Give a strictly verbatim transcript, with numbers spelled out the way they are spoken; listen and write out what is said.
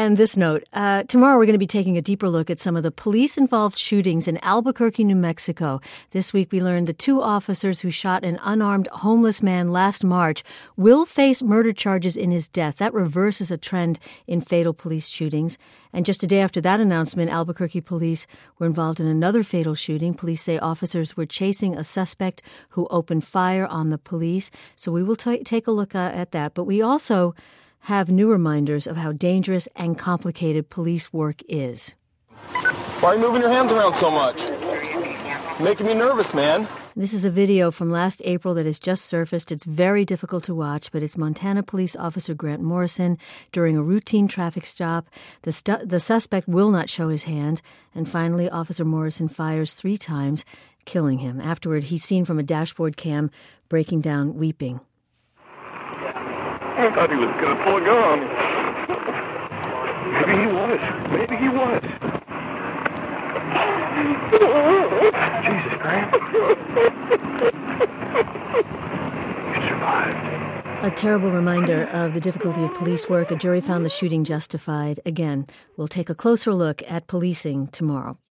And this note, uh, tomorrow we're going to be taking a deeper look at some of the police-involved shootings in Albuquerque, New Mexico. This week we learned the two officers who shot an unarmed homeless man last March will face murder charges in his death. That reverses a trend in fatal police shootings. And just a day after that announcement, Albuquerque police were involved in another fatal shooting. Police say officers were chasing a suspect who opened fire on the police. So we will t- take a look uh, at that. But we also have new reminders of how dangerous and complicated police work is. Why are you moving your hands around so much? Making me nervous, man. This is a video from last April that has just surfaced. It's very difficult to watch, but it's Montana Police Officer Grant Morrison during a routine traffic stop. The, stu- the suspect will not show his hands, and finally Officer Morrison fires three times, killing him. Afterward, he's seen from a dashboard cam breaking down, weeping. I thought he was going to pull a gun on me. Maybe he was. Maybe he was. Jesus Christ. You survived. A terrible reminder of the difficulty of police work. A jury found the shooting justified. Again, we'll take a closer look at policing tomorrow.